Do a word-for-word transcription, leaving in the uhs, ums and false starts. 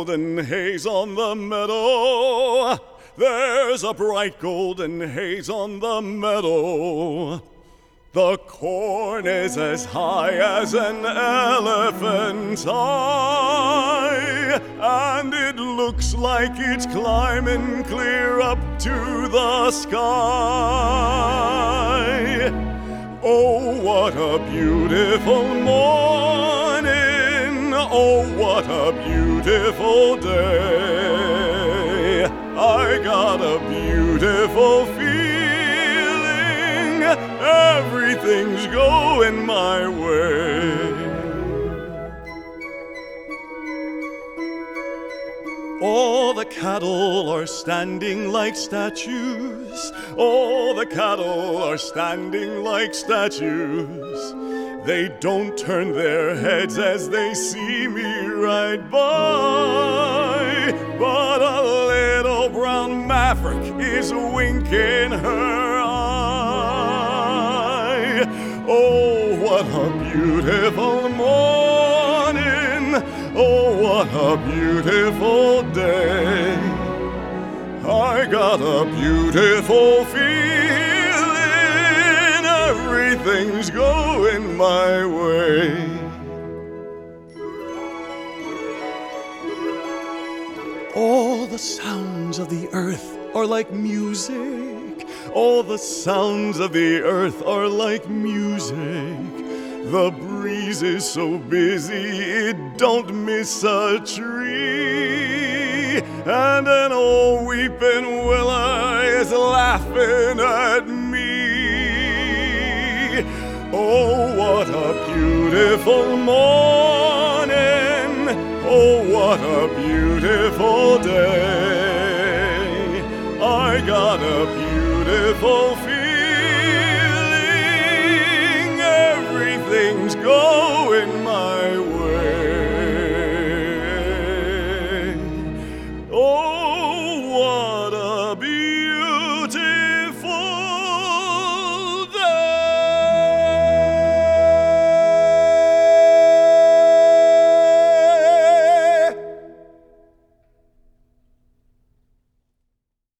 golden haze on the meadow. There's a bright golden haze on the meadow. The corn is as high as an elephant's eye, and it looks like it's climbing clear up to the sky. Oh, what a beautiful morning! Oh, what a beautiful day! I got a beautiful feeling, everything's going my way. All the cattle are standing like statues. All the cattle are standing like statues. They don't turn their heads as they see me ride by. But a little brown maverick is winking her eye. Oh, what a beautiful morning. Oh, what a beautiful day. I got a beautiful feeling, everything's going my way. All the sounds of the earth are like music. All the sounds of the earth are like music. The breeze is so busy it don't miss a tree, and an old weeping willow is laughing at me. Oh, what a beautiful morning! Oh, what a beautiful day! I got a beautiful feeling. Everything's going my way.